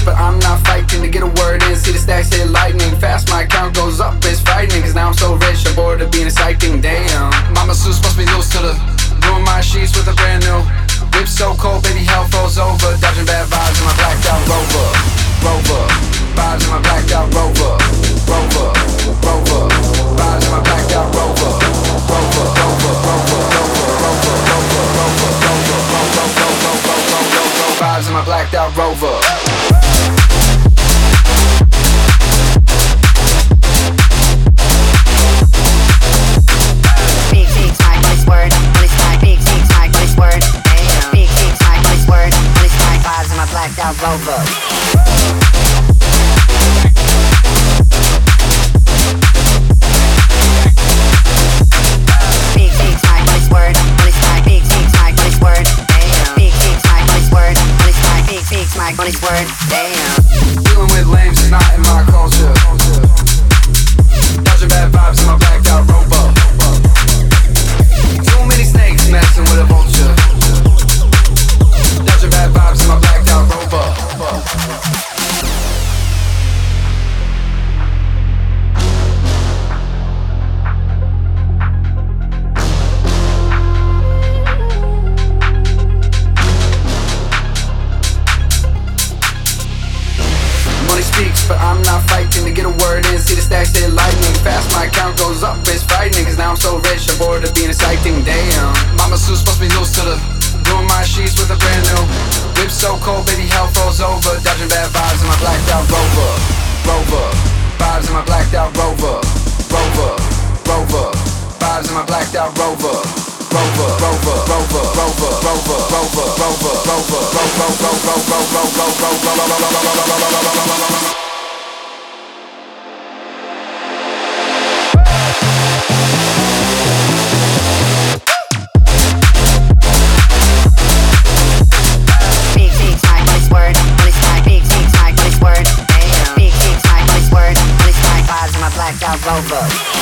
but I'm not fighting to get a word in. See the stacks hit lightning fast, my account goes up, it's frightening. Cause now I'm so rich, I'm bored of being exciting. Damn, Mama Sue's supposed to be loose to the ruin my sheets with a brand new whip so cold, baby, hell froze over. Dodging bad vibes in my blacked out Rover. Rover, vibes in my blacked out Rover. Rover, Rover, vibes in my blacked out Rover. Rover, Rover, Rover, Rover, Rover, Rover, Rover, Rover, Rover, Rover, Rover, Rover, vibes in my blacked out Rover. Blacked out Rover. Big smack on his word, on his back. Big smack on his word. Damn. Big smack on his word, on his back. Big smack on his word. Damn. Dealing with lames is not in my culture. Dodging bad vibes in my blacked out Rover. Too many snakes messing with a vulture. Dodging bad vibes in my blacked out Rover. Money speaks, but I'm not fighting to get a word in. See the stacks hit lightning fast, my account goes up, it's frightening. Cause now I'm so rich, I'm bored of being exciting. Damn, Mama Sue's supposed to be loose to the ruin my sheets with a brand new whip so cold, baby, hell froze over. Dodging bad vibes in my blacked out Rover. Rover, vibes in my blacked out Rover. Rover, Rover, vibes in my blacked out Rover. Rover, Rover, Rover, Rover, Rover, Rover, Rover, Rover, Rover, Rover, Rover, Rover. Blacked out Rover.